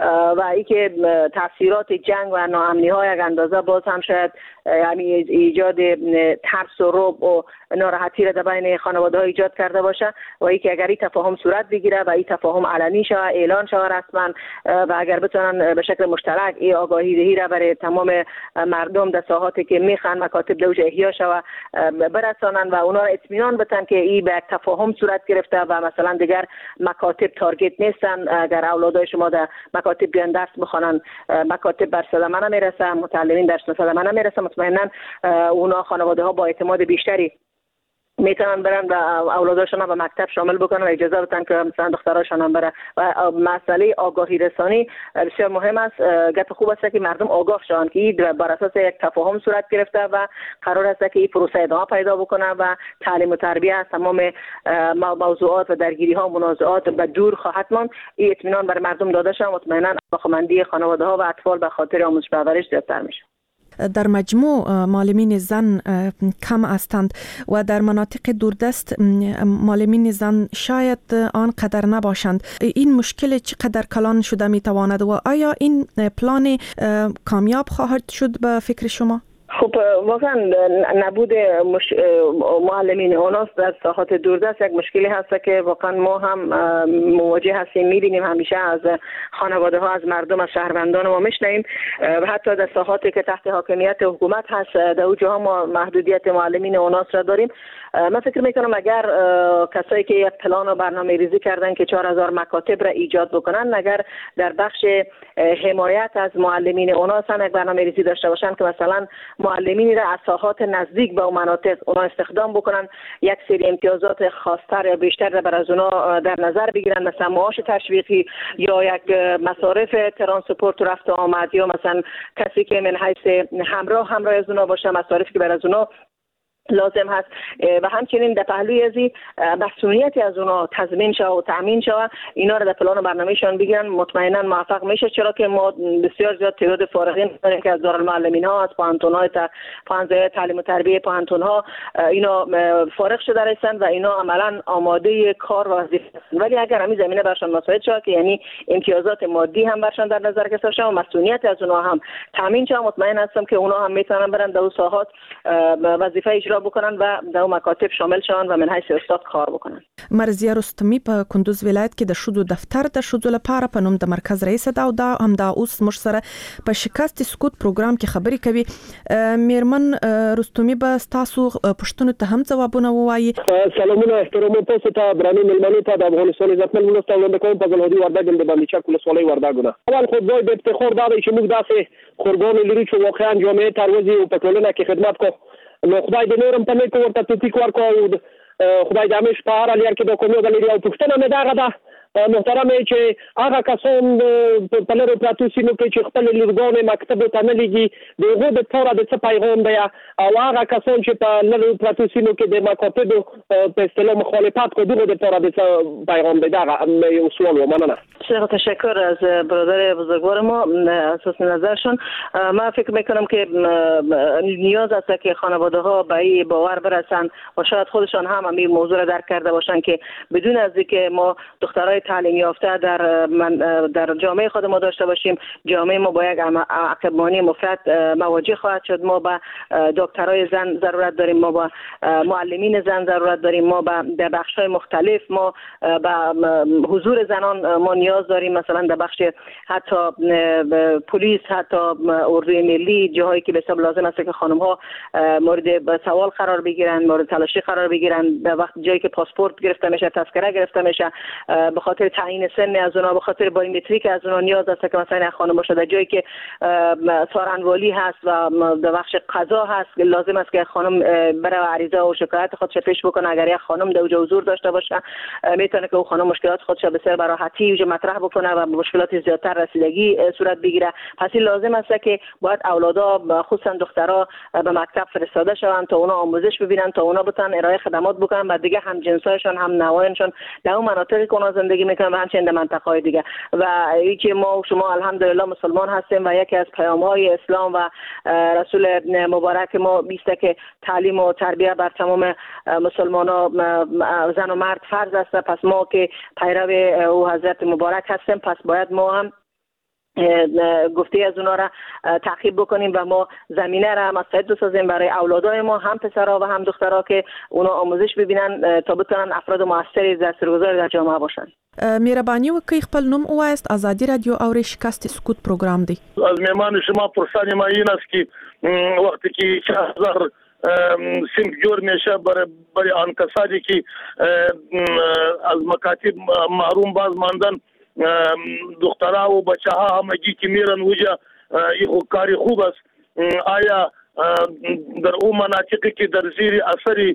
و ای که تاثیرات جنگ و ناامنی های یک اندازه باز هم شاید یعنی ایجاد ترس و رعب و ناراحتی را در بین خانواده ها ایجاد کرده باشه و ای که اگر این تفاهم صورت بگیره و این تفاهم علنی شود، اعلان شود رسما و اگر بتونن به شکل مشترک این آگاهی دهی را برای تمام مردم در ساحاتی که میخوان مکاتب دوج احیا شود برسانن و اونا را اطمینان بدن که این به یک تفاهم صورت گرفته و مثلا دیگر مکاتب تارگت نیستن. اگر اولادای شما در مکاتب بیان درس بخونن مکاتب بر صدمه نمیرسه، متعلمین درس صدمه نمیرسه، مطمئنا اونا خانواده ها با اعتماد بیشتری میتونن برن و اولاداشون به مکتب شامل بکنن و اجازه بدن که مثلا دختراشون هم بره. و مسئله آگاهی رسانی بسیار مهم است. گپ خوب است که مردم آگاه شون که این بر اساس یک تفاهم صورت گرفته و قرار است که این پروسه ادامه پیدا بکنه و تعلیم و تربیت تمام موضوعات و درگیری ها منازعات به دور خواهد ماند. این اطمینان بر مردم داده شد، مطمئنا علاقه‌مندی خانواده ها و اطفال به خاطر آموزش پرورش زیادتر میشه. در مجموع معلمین زن کم هستند و در مناطق دوردست معلمین زن شاید آنقدر نباشند. این مشکل چقدر کلان شده میتواند و آیا این پلان کامیاب خواهد شد به فکر شما؟ خب واقعا نبود مش... معلمین اوناست در ساحات دوردست یک مشکلی هست که واقعا ما هم مواجه هستیم، میبینیم همیشه از خانواده ها، از مردم، از شهروندان ما میشنیم و حتی در ساحاتی که تحت حاکمیت حکومت هست در اونجا ما محدودیت معلمین اوناست را داریم. من فکر میکنم اگر کسایی که یک پلان و برنامه ریزی کردن که چهار هزار مکاتب را ایجاد بکنن، اگر در بخش حمایت از معلمین اوناس هم یک برنامه ریزی داشته باشن که مثلا معلمینی را از ساحات نزدیک به مناطق اونا استخدام بکنن، یک سری امتیازات خاصتر یا بیشتر را بر از اونا در نظر بگیرن، مثلا معاش تشویقی یا یک مصارف ترانسپورت و رفت و آمد یا مثلا کسی که من حیث همراه همراه از اونا باشه، مصارفی که بر از اونا لازم هست و همچنین در پهلوی ازی مسئولیتی از اونا تضمین شود و تامین شود، اینا رو در پلان و برنامه‌شان بگیرن، مطمئنا موفق میشه. چرا که ما بسیار زیاد تعداد فارغین داریم که از دارالمعلمین ها، از پانتون‌های پانزده تعلیم و تربیت پانتون ها اینا فارغ شده هستن و اینا عملا آماده کار و وظیفه هستن. ولی اگر همین زمینه برشان مساعد شود که یعنی امتیازات مادی هم برشان در نظر گرفته شود و مسئولیت از اونا هم تامین شود، مطمئن هستم که اونا هم میتونن برن در اون ساحات وظیفه اجرا بکنن و در مکاتب شامل شون و من حیث استاد کار بکنن. مرزیه رستمی په کندوز ولایت کې د شودو دفتر د شودو لپاره په نوم د مرکز رئیس دا دا هم دا اوس مش سره په شکست سکوت پروګرام کې خبرې کوي. میرمن رستمی به تاسو پښتنو ته هم ځوابونه ووایي. سلامونه احترام تاسو ته برانی ملمنو ته د افغانستان عزتمن ولسمشر وړاندې کوم په ګلهدي وردګ د باندې چک ولسوالۍ وردګونه. اول خو دوی د افتخار دا دی چې موږ داسې خورګان لري چې واقعا جامعه ترویج او په ټولنه کې خدمت کوو. نو خدای دې نورم ته مې کوته توفیق ورکړي، خدای دې همیش په هر لار کې د کومو غلري او پښتنه مې دا غدا محترم چې هغه کسان په لرو پراتو سیمو کې چې خپل لورګان مکتب ته نه لګي دغه د تور د څه پیغام دی او هغه کسان چې په لرو پراتو سیمو کې د مکاتب په اصطلاح مخالفت کوي دغه د تور د څه پیغام دی. دا یو سوال و. مننه. بسیار تشکر از برادر بزرگوار ما اساس نظرشون. من فکر میکنم که نیاز است که خانواده ها به این باور برسن و شاید خودشان هم این موضوع را درک کرده باشن که بدون از اینکه ما دخترای دخترای تعلیم یافته در من در جامعه خود ما داشته باشیم، جامعه ما با یک عقبمانی مفرط مواجه خواهد شد. ما با دکترای زن ضرورت داریم، ما با معلمین زن ضرورت داریم، ما با در بخش‌های مختلف ما با حضور زنان ما نیاز داریم. مثلا در بخش حتی پلیس، حتی اردوی ملی، جاهایی که بسیار لازم است که خانم ها مورد سوال قرار بگیرن، مورد تلاشی قرار بگیرن. در وقت جایی که پاسپورت گرفته میشه، تذکره گرفته میشه، به خاطر تعیین سن از اونها، به خاطر بایومتریک از اونها نیاز است که مثلا خانم باشه. در جایی که سارنوالی هست و در بخش قضا هست، لازم است که خانم برای عریضه و شکایت خودش پیش بکنه. اگر یک خانم در اونجا حضور داشته باشه، میتونه که اون خانم مشکلات خودش بسیار به راحتی اونجا مطرح بکنه و مشکلات زیادتر رسیدگی صورت بگیره. پس این لازم است که باید اولادا خصوصا دخترها به مکتب فرستاده شوند تا اونا آموزش ببینن، تا اونا بتونن ارائه خدمات بکنن و دیگه هم جنسایشون هم نوایشون در اون مناطقی که اونا زندگی میکنن و همچنین در منطقه‌های دیگه. و اینکه ما شما الحمدلله مسلمان هستیم و یکی از پیام‌های اسلام و رسول مبارک ما بیسته که تعلیم و تربیت بر تمام مسلمان‌ها زن و مرد فرض است. پس ما که پیرو او حضرت مبارک هستیم، پس باید ما هم گفته از اونا را تعقیب بکنیم و ما زمینه را مساعد بسازیم برای اولادای ما، هم پسرها و هم دخترها، که اونا آموزش ببینن تا بتونن افراد موثر تاثیرگذار در جامعه باشن. مهربانی وکړئ خپل نوم ووایست. آزادی رادیو او شکست سکوت پروگرام دی. از میهمان شما پرسانی ما این است که وقتی که شهر سینک جور میشه برای برای آن کسانی که از مکاتب محروم باز ماندن، دخترها و بچه ها همگی که میرن وجه این کاری خوب است. آیا در اون مناطقی که در زیر اثر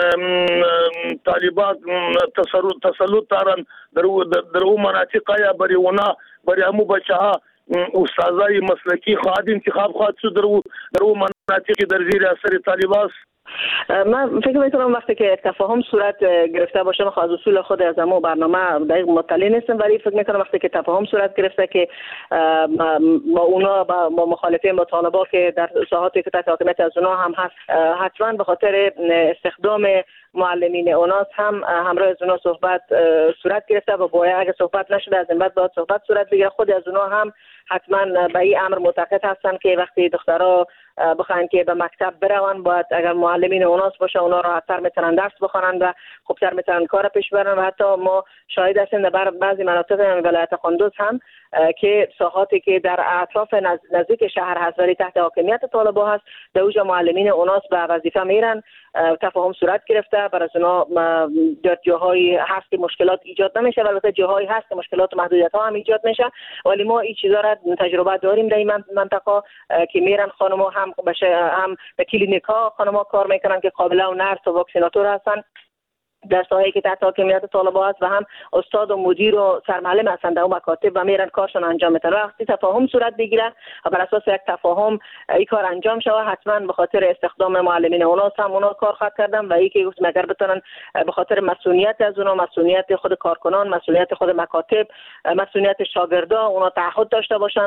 طالبان تسلط دارن، در اون مناطق آیا برای اونا برای همو بچه ها استادای مسلکی خواهد انتخاب خواهد شد در اون مناطقی در زیر اثر طالبان است؟ من فکر میکنم وقتی که تفاهم صورت گرفته باشه، من خواهد اصول خود از امو برنامه دقیق مطلع نیستم، ولی فکر میکنم وقتی که تفاهم صورت گرفته که با اونا با مخالفین با طالبان که در ساحاتی که تحت حاکمیت از اونا هم هست، حتما به خاطر استخدام معلمین اوناس هم همراه از اونا صحبت صورت گرفته و باید اگه صحبت نشده از این بعد باید صحبت صورت بگیره. خود از اونا هم حتما به این امر معتقد هستن که وقتی دخترها بخواین که به مکتب برون، باید اگر معلمین اوناس باشه اونا راحت‌تر میتونن درس بخونن و خوبتر میتونن کار پیش ببرن. و حتی ما شاهد هستیم در بعضی مناطق ولایت قندوز هم که ساحاتی که در اطراف نزدیک شهر هست ولی تحت حاکمیت طالبان هست، در اونجا معلمین اوناس به وظیفه میرن. تفاهم صورت گرفته، برای اونا در جاهایی هست که مشکلات ایجاد نمیشه، البته جاهایی هست که مشکلات و محدودیت ها هم ایجاد میشه، ولی ما این چیزا را تجربه داریم در این منطقه که میرن خانم‌ها هم بشه هم به کلینیک ها خانم‌ها کار میکنن که قابله و نرس و واکسیناتور هستن در ساحه‌ای که تحت حاکمیت طالبان است، و هم استاد و مدیر و سرمعلم هستند در اون مکاتب و میرن کارشون انجام میدن. وقتی تفاهم صورت بگیره و بر اساس یک تفاهم این کار انجام شود، حتما به خاطر استخدام معلمین اوناس هم اونا کار خواهد کردن و اینکه گفتم اگر بتونن به خاطر مسئولیت از اونا، مسئولیت خود کارکنان، مسئولیت خود مکاتب، مسئولیت شاگردا اونا تعهد داشته باشن